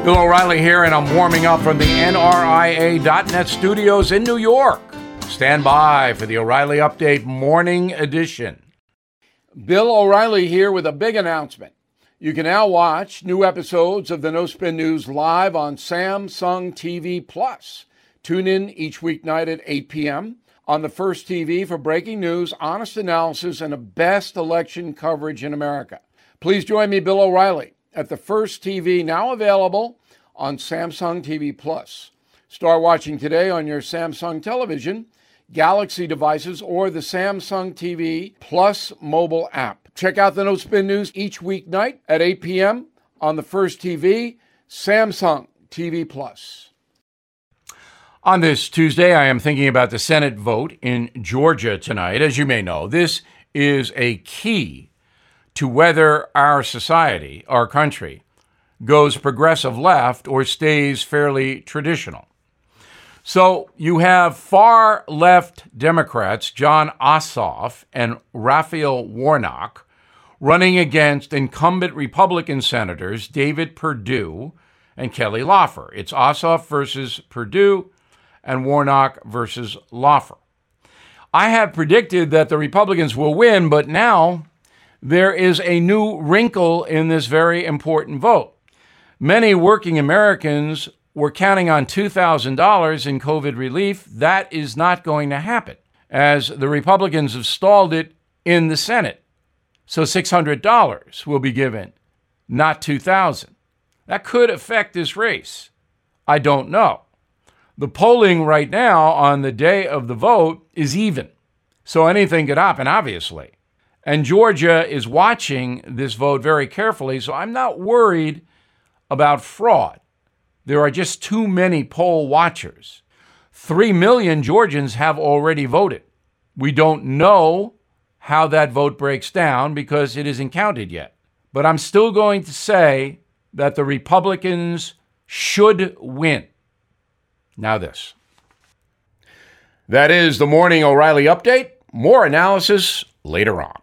Bill O'Reilly here, and I'm warming up from the NRIA.net studios in New York. Stand by for the O'Reilly Update Morning Edition. Bill O'Reilly here with a big announcement. You can now watch new episodes of the No Spin News live on Samsung TV Plus. Tune in each weeknight at 8 p.m. on the First TV for breaking news, honest analysis, and the best election coverage in America. Please join me, Bill O'Reilly, at the First TV, now available on Samsung TV Plus. Start watching today on your Samsung television, Galaxy devices, or the Samsung TV Plus mobile app. Check out the No Spin News each weeknight at 8 p.m. on the First TV, Samsung TV Plus. On this Tuesday, I am thinking about the Senate vote in Georgia tonight. As you may know, this is a key to whether our society, our country, goes progressive left or stays fairly traditional. So you have far left Democrats, Jon Ossoff and Raphael Warnock, running against incumbent Republican senators David Perdue and Kelly Loeffler. It's Ossoff versus Perdue and Warnock versus Loeffler. I have predicted that the Republicans will win, but now there is a new wrinkle in this very important vote. Many working Americans were counting on $2,000 in COVID relief. That is not going to happen, as the Republicans have stalled it in the Senate. So $600 will be given, not $2,000. That could affect this race. I don't know. The polling right now on the day of the vote is even, so anything could happen, obviously. And Georgia is watching this vote very carefully, so I'm not worried about fraud. There are just too many poll watchers. 3 million Georgians have already voted. We don't know how that vote breaks down because it isn't counted yet. But I'm still going to say that the Republicans should win. Now this. That is the Morning O'Reilly Update. More analysis later on.